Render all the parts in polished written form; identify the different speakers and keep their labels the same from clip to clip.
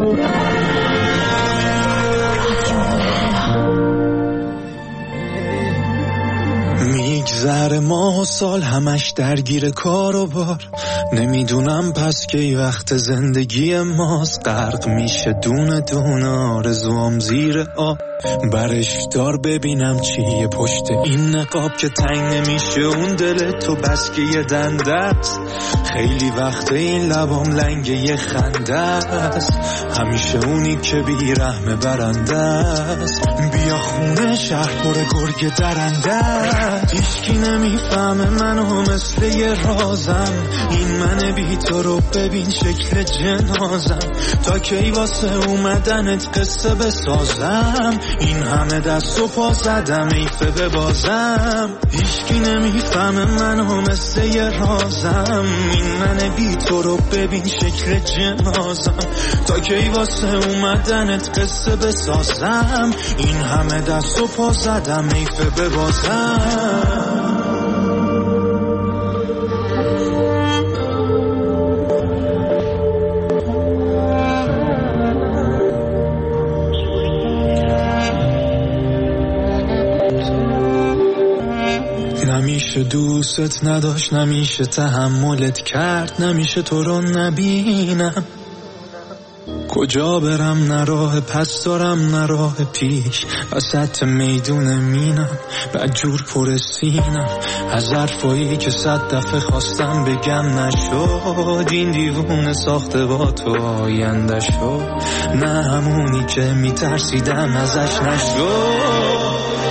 Speaker 1: میگذره ماه و سال همش درگیر کار و بار، نمیدونم پس کی وقت زندگی ماست. غرق میشه دونه دونه آرزوام زیر آب، برش دار ببینم چیه پشت این نقاب که تنگ نمیشه اون دل تو بس که یه دنده است. خیلی وقت این لبام لنگ یه خنده است، همیشه اونی که بیرحم برنده است. بیا خونه شهر پر گرگ درنده است، هیچکی نمیفهمه منو مثل یه رازم. این من بی تو رو ببین شکل جنازم، تا کی واسه اومدنت قصه بسازم. این همه دست و پا زدم ایفه ببازم، هیچکی نمیفهمه منو مثل یه رازم. این من بی تو رو ببین شکل جنازم، تا کی واسه اومدنت قصه بسازم. این همه دست و پا زدم ایفه ببازم. نمیشه دوست نداشت، نمیشه تحملت کرد، نمیشه تو رو نبینم. کجا برم نه راه پس دارم نه راه پیش، وسط میدون مینم بدجور پر سینم. از حرفایی که 100 دفعه خواستم بگم نشد، این دیوونه ساخته با تو آینده شد. نه همونی که میترسیدم ازش نشد.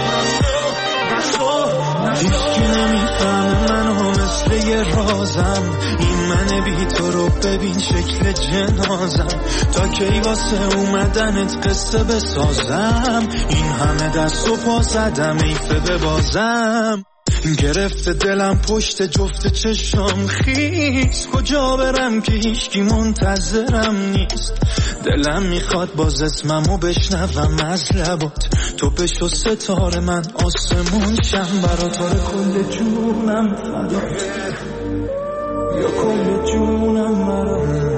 Speaker 1: هیچکی نمیفهمه منو مثل یه رازم. این من بی تو رو ببین شکل جنازم، تا کی واسه اومدنت قصه بسازم. این همه دست و پا زدم ایفه ببازم. گرفته دلم پشت جفت چشام خیس، کجا برم که هیچکی منتظرم نیست. دلم میخواد باز اسممو بشنوم از لبات، تو بشو ستاره من آسمون شم برات. کل جونم فدات، یا کل جونم برات.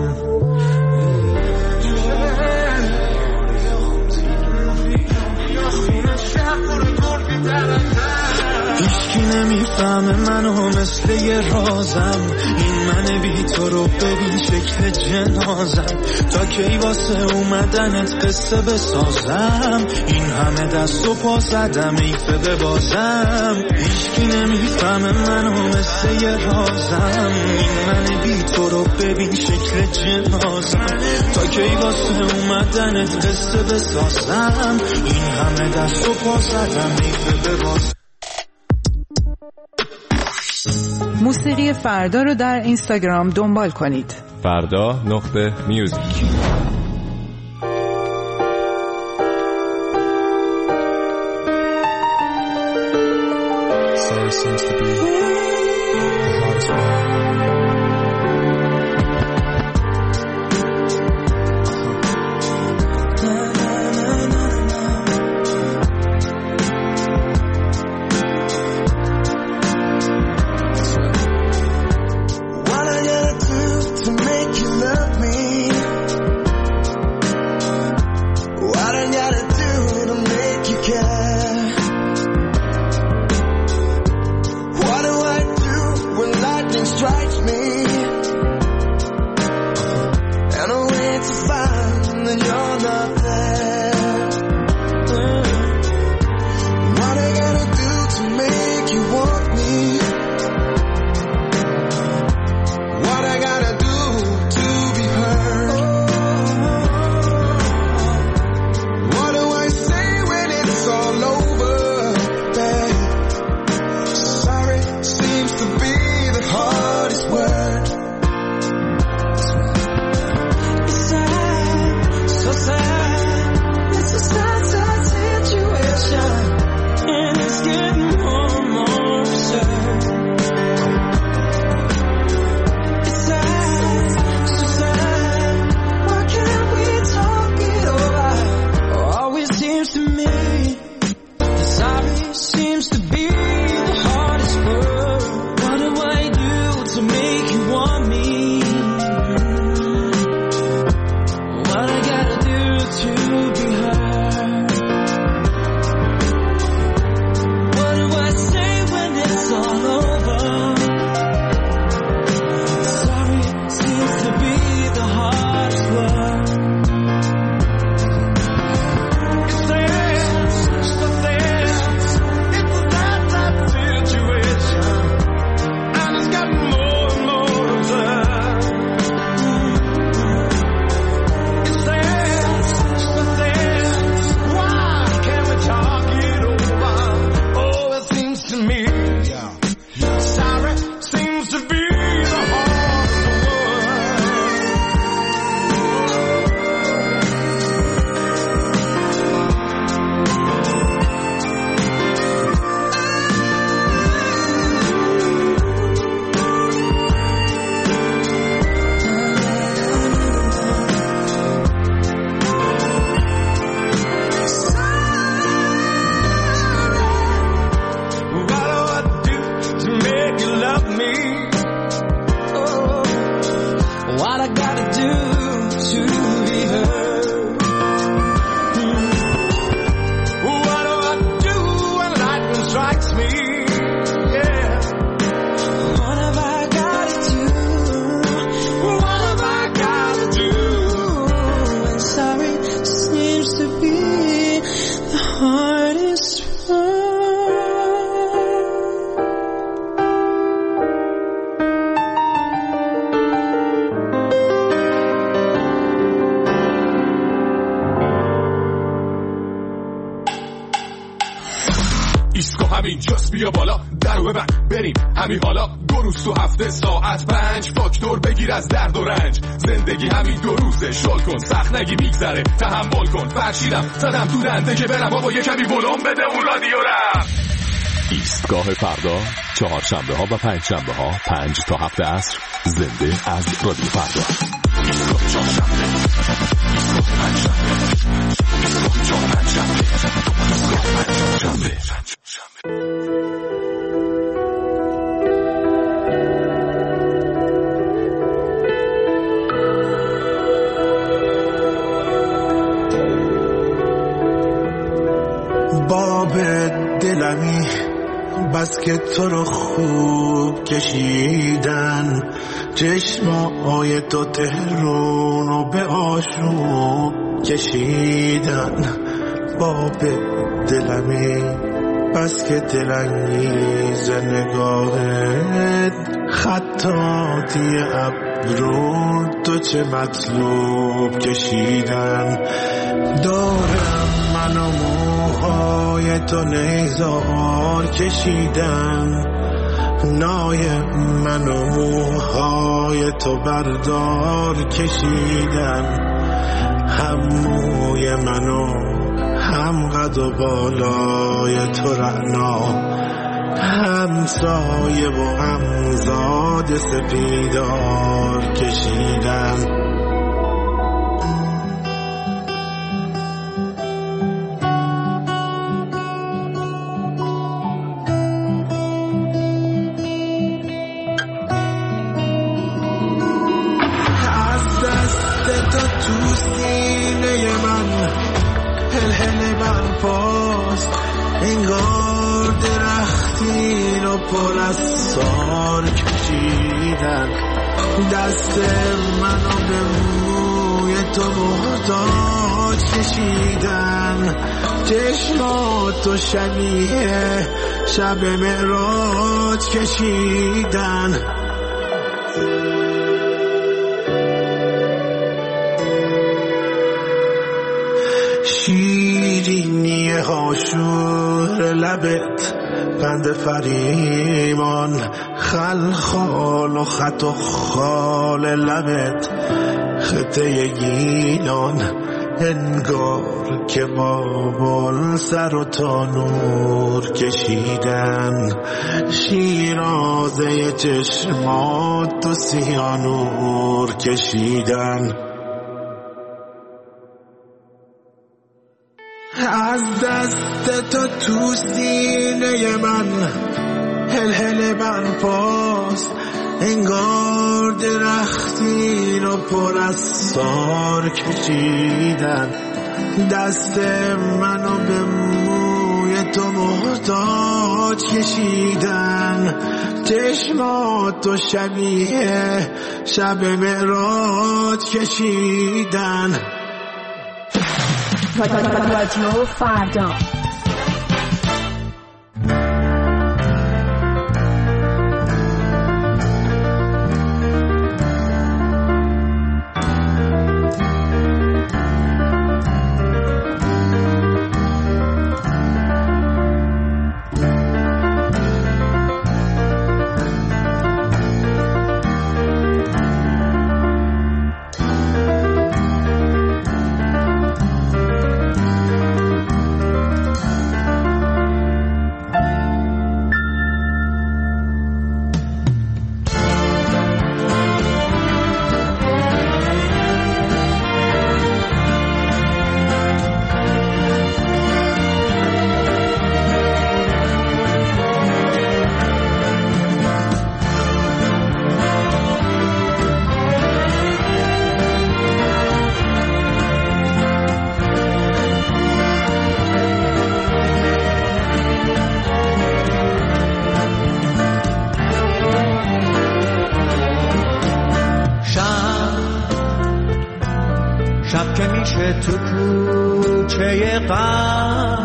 Speaker 1: هیچکی نمیفهمه منو مثل یه رازم. این من بی تو رو ببین شکل جنازم، تا کی واسه اومدنت قصه بسازم. این همه دست و پا زدم ایفه ببازم. هیچکی نمیفهمه منو مثل یه رازم. این من بی تو رو ببین شکل جنازم، تا کی واسه اومدنت قصه بسازم. این همه دست و پا زدم ایفه ببازم.
Speaker 2: موسیقی فردا رو در اینستاگرام دنبال کنید.
Speaker 3: فردا.music.
Speaker 4: Sorry seems to be the hardest one.
Speaker 5: What I gotta do to make you love me?
Speaker 3: what I gotta do to be heard. What do I do when lightning strikes me? Yeah. What have I gotta do? What have I gotta do? And sorry seems to be the hardest one.
Speaker 5: ایسکو همین جاست بیا بالا درو ببند بریم همین حالا 2 روز تو هفته ساعت 5 فاکتور بگیر از درد و رنج زندگی همین 2 روزه شل کن سخت نگی میگذره تحمل کن فرشیدم زدم تو دنده که برم بابا یه کمی ولوم بده اون رادیو رم.
Speaker 6: ایستگاه فردا چهارشنبه ها و پنجشنبه ها 5 تا 7 عصر زنده از رادیو فردا. ایستگاه چهارشنبه ایستگاه پنجشنبه ایستگاه پنجشنبه ایستگاه پنجشنبه.
Speaker 7: باب دلمی بس که تو رو خوب کشیدن چشمای تو تهرون رو به آشوب کشیدن باب دلمی بس که دلانگیز نگاهت خطاطی ابرو تو چه مطلوب کشیدن دارم من و موهای تو نیزار کشیدن نای من و موهای تو بردار کشیدن هم موی منو هم قد و بالای تو رعنا هم سایه و هم زاد سپیدار کشیدن تو سینه من هل برپاست انگار درختی رو پر از سار کشیدن دست منو به موی تو محتاج کشیدن چشماتو شبیه شب معراج کشیدن شیرینی هاشور لبت بند فریمان خلخال و خط و خال لبت خطه گیلان انگار که بابل سر و تانور کشیدن شیرازه چشمات و سیانور کشیدن از دست تو سینه من هل برپاست انگار درختی رو پر از سار کشیدن دست منو به موی تو محتاج کشیدن چشماتو شبیه شب معراج کشیدن
Speaker 8: رادیو فردا
Speaker 9: شب که میشه تو کوچه غم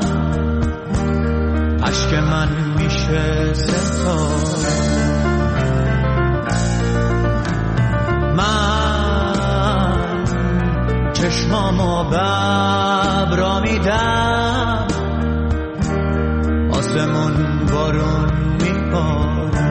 Speaker 9: اشک من میشه ستاره من چشمامو ببرا میدم آسمون بارون میباره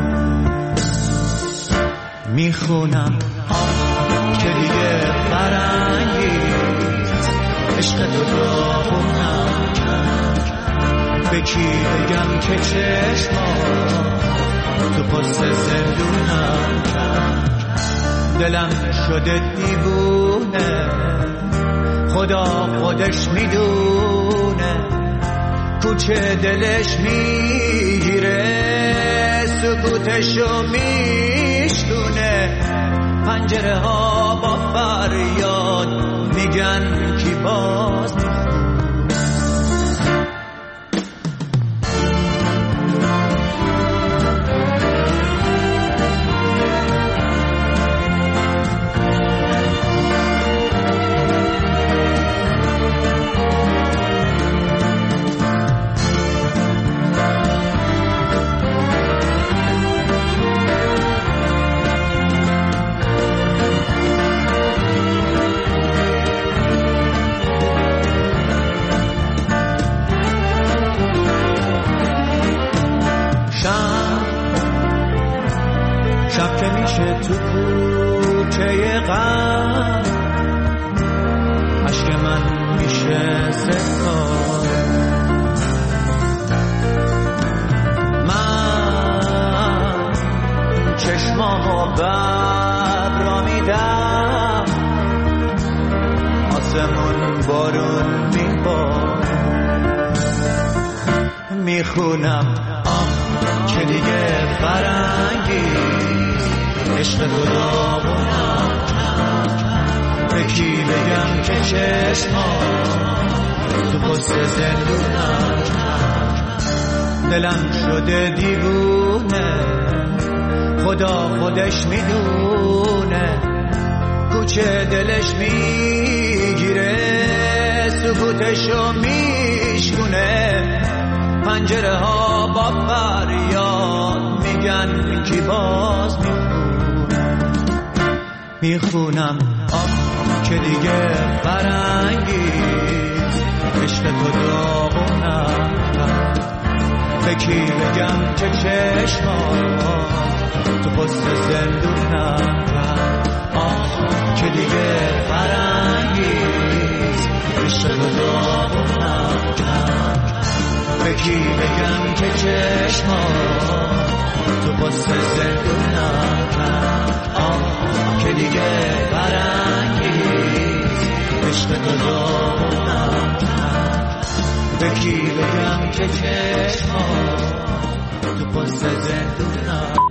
Speaker 9: میخونم که دیگه فرنگیست عشق تو داغونم به کی بگم که چشمام تو پست زندونم دلم شده دیوونه خدا خودش میدونه کوچه دلش میگیره سکوتشو میشکونه پنجره ها با فریاد میگن کی باز شب که میشه تو کوچه غم اشک من میشه ستاره من چشمامو ببرا میدم آسمون بارون میباره میخونم که دیگه فرنگیست عشق تو داغونم به کی بگم که چشمام تو پست زندونم دلم شده دیوونه خدا خودش میدونه کوچه دلش میگیره سکوتشو میشکونه پنجره ها با فریاد میگن کی باز میخونم که دیگه فرنگیست عشق تو داغونم به کی بگم که چشمام تو پست زندونم که دیگه فرنگیست عشق تو داغونم به کی بگم که چشمام تو پست زندونم که دیگه فرنگیست عشق تو داغونم به کی بگم که چشمام تو پست زندونم